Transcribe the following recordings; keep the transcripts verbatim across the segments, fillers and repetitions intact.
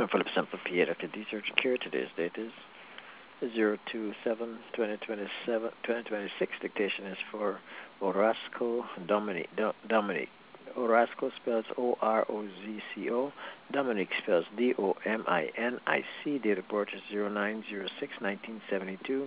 I'm Philip Semple, P A, Doctor D. Surgeon Care. Today's date is zero two seven twenty twenty-seven twenty twenty-six. Dictation is for Orozco Dominic. Do, Dominic. Orozco spells O R O Z C O. Dominic spells D O M I N I C. Date of birth is zero nine zero six nineteen seventy-two.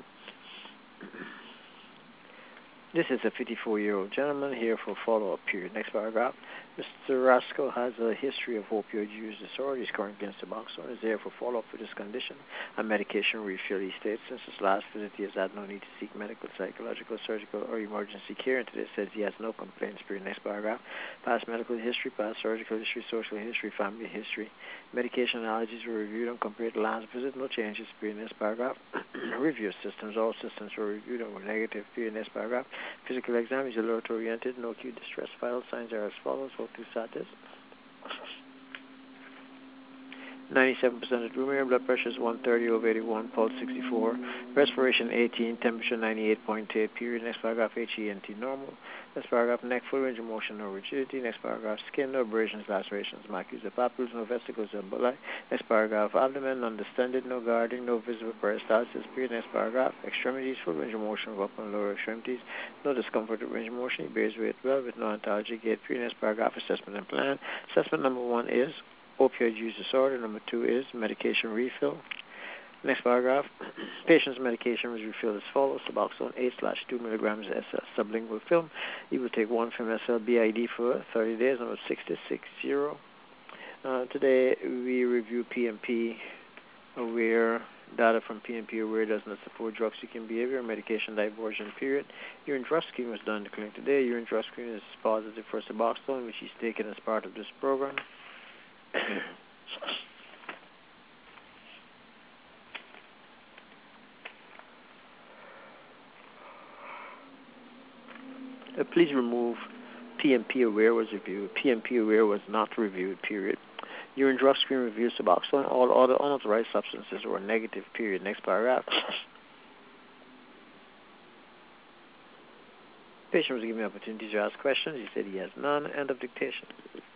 This is a fifty-four-year-old gentleman here for follow-up period. Next paragraph. Mister Roscoe has a history of opioid use disorder. He's currently in Suboxone. Is there for follow-up for this condition. A medication refill. He states since his last visit he has had no need to seek medical, psychological, surgical, or emergency care. And today says he has no complaints. Period. Next paragraph. Past medical history, past surgical history, social history, family history. Medication allergies were reviewed and compared to last visit. No changes. Period. Next paragraph. Review systems. All systems were reviewed and were negative. Period. Next paragraph. Physical exam is alert oriented. No acute distress. Vital signs are as follows. Hope to start this. ninety-seven percent of room air. Blood pressure is one thirty over eighty-one. Pulse sixty-four. Respiration eighteen. Temperature ninety-eight point eight. Period. Next paragraph. H E N T normal. Next paragraph. Neck full range of motion, no rigidity. Next paragraph. Skin, no abrasions, lacerations, macules, or papules, no vesicles, or emboli. Next paragraph. Abdomen, undistended, no guarding, no visible peristalsis. Period. Next paragraph. Extremities, full range of motion of upper and lower extremities. No discomfort with range of motion. He bears weight well with no antalgic gait. Period. Next paragraph. Assessment and plan. Assessment number one is opioid use disorder. Number two is medication refill. Next paragraph. Patient's medication was refilled as follows. Suboxone eight slash two milligrams S L sublingual film. He will take one film S L B I D for thirty days. Number six six zero. Uh, today we review P M P aware. Data from P M P aware does not support drug seeking behavior. Medication diversion period. Urine drug screen was done in the clinic today. Urine drug screen is positive for Suboxone, which is taken as part of this program. Uh, please remove P M P aware was reviewed. P M P aware was not reviewed, period. Urine drug screen review Suboxone. All other unauthorized substances were negative, period. Next paragraph. Patient was given the opportunity to ask questions. He said he has none. End of dictation.